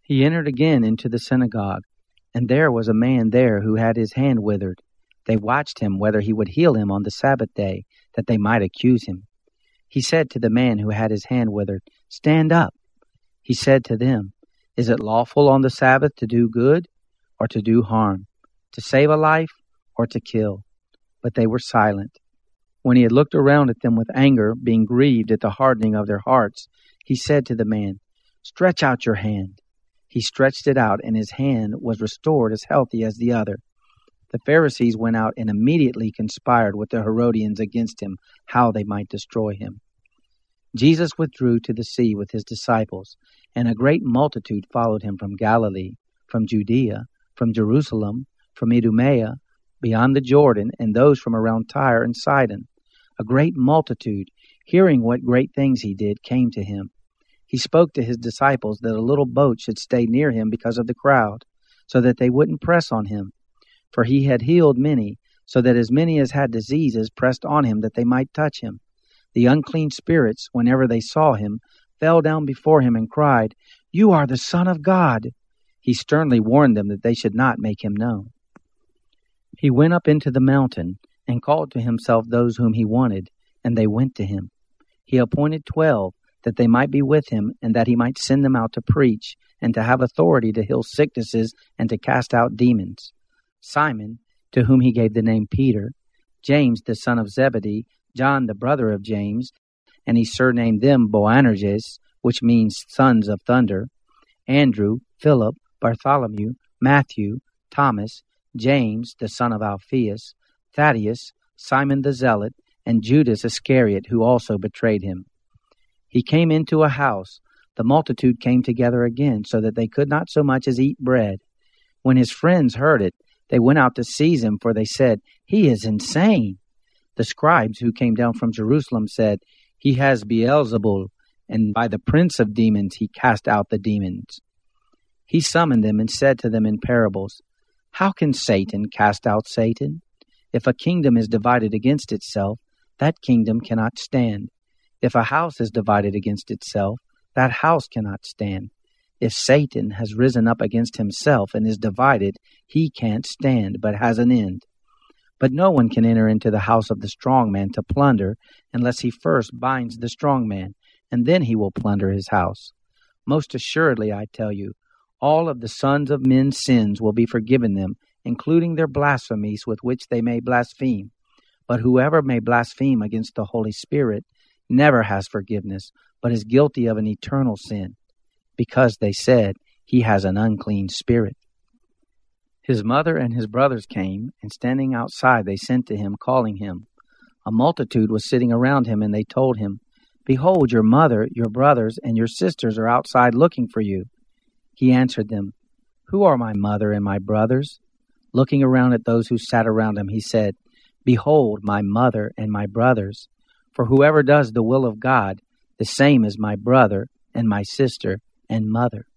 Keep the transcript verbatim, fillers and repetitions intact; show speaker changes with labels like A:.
A: He entered again into the synagogue, and there was a man there who had his hand withered. They watched him whether he would heal him on the Sabbath day, that they might accuse him. He said to the man who had his hand withered, "Stand up." He said to them, "Is it lawful on the Sabbath to do good or to do harm, to save a life or to kill?" But they were silent. When he had looked around at them with anger, being grieved at the hardening of their hearts, he said to the man, "Stretch out your hand." He stretched it out, and his hand was restored as healthy as the other. The Pharisees went out and immediately conspired with the Herodians against him, how they might destroy him. Jesus withdrew to the sea with his disciples, and a great multitude followed him from Galilee, from Judea, from Jerusalem, from Idumea, beyond the Jordan, and those from around Tyre and Sidon. A great multitude, hearing what great things he did, came to him. He spoke to his disciples that a little boat should stay near him because of the crowd, so that they wouldn't press on him. For he had healed many, so that as many as had diseases pressed on him that they might touch him. The unclean spirits, whenever they saw him, fell down before him and cried, "You are the Son of God." He sternly warned them that they should not make him known. He went up into the mountain and called to himself those whom he wanted, and they went to him. He appointed twelve, that they might be with him, and that he might send them out to preach, and to have authority to heal sicknesses and to cast out demons. Simon, to whom he gave the name Peter, James the son of Zebedee, John the brother of James, and he surnamed them Boanerges, which means sons of thunder, Andrew, Philip, Bartholomew, Matthew, Thomas, James the son of Alphaeus, Thaddeus, Simon the Zealot, and Judas Iscariot, who also betrayed him. He came into a house. The multitude came together again, so that they could not so much as eat bread. When his friends heard it, they went out to seize him, for they said, "He is insane." The scribes who came down from Jerusalem said, "He has Beelzebul, and by the prince of demons he cast out the demons." He summoned them and said to them in parables, "How can Satan cast out Satan? If a kingdom is divided against itself, that kingdom cannot stand. If a house is divided against itself, that house cannot stand. If Satan has risen up against himself and is divided, he can't stand, but has an end. But no one can enter into the house of the strong man to plunder, unless he first binds the strong man, and then he will plunder his house. Most assuredly, I tell you, all of the sons of men's sins will be forgiven them, including their blasphemies with which they may blaspheme. But whoever may blaspheme against the Holy Spirit never has forgiveness, but is guilty of an eternal sin, because they said, 'He has an unclean spirit.'" His mother and his brothers came, and standing outside they sent to him, calling him. A multitude was sitting around him, and they told him, "Behold, your mother, your brothers, and your sisters are outside looking for you." He answered them, "Who are my mother and my brothers?" Looking around at those who sat around him, he said, "Behold, my mother and my brothers. For whoever does the will of God, the same is my brother and my sister and mother."